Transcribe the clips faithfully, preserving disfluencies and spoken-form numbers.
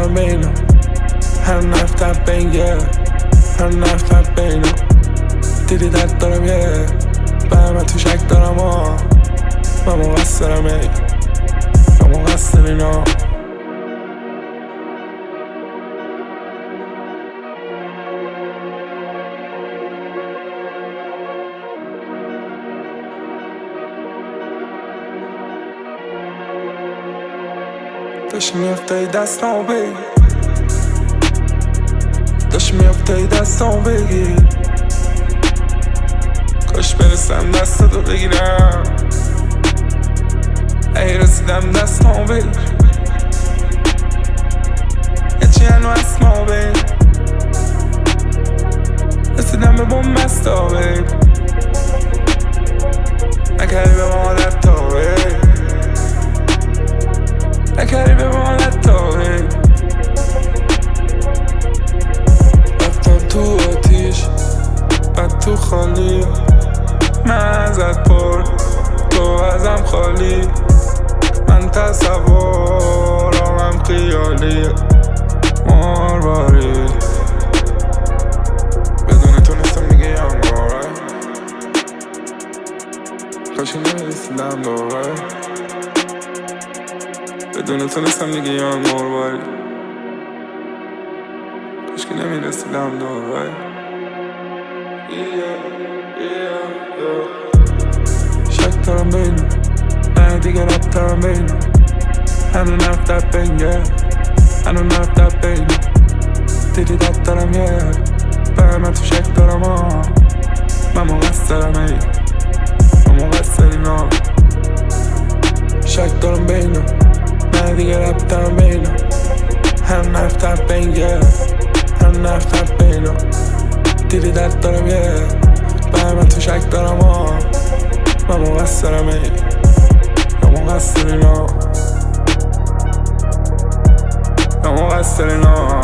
دارم بینم هر نفتر بین یه هر نفتر بینم دیدی درد دارم یه برای من تو شک دارم آه من مقصرم ای من مقصر اینا داشتی میافتایی دستامو بگیر داشتی میافتایی دستامو بگیر کاش برسم دستاتو بگیرم ای رسیدم دستامو بگیر هیچی هنو اسمامو بگیر رسیدم به بومبستا بگیر نکردی به ما حالتا بگیر نکردی به ما حالتا بگیر رفتم تو آتیش بعد تو خالی من ازت پر تو ازم خالی من تصورم خیالی مارواری بدون تو نستم دیگه یانگاره کاشی نمیرسیدم دوباره بدون تو نستم دیگه یانگاره کاشی نمیرسیدم دوباره شک دارم بینم نه دیگه رب دارم بینم هنو نفتر بینگه هنو نفتر بینم دیدی داد دارم یه برای من تو شک دارم آه من مقصرم ای من مقصر اینا شک دارم بینم نه دیگه رب دارم بینم هنو نفتر بینگه هنو نفتر بینم دیدی درد دارم یه برای من تو شک دارم آه من مقصرم ای من مقصر اینا من مقصر اینا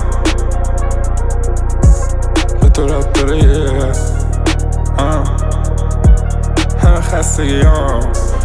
به تو رب داره یه همه خستگی هم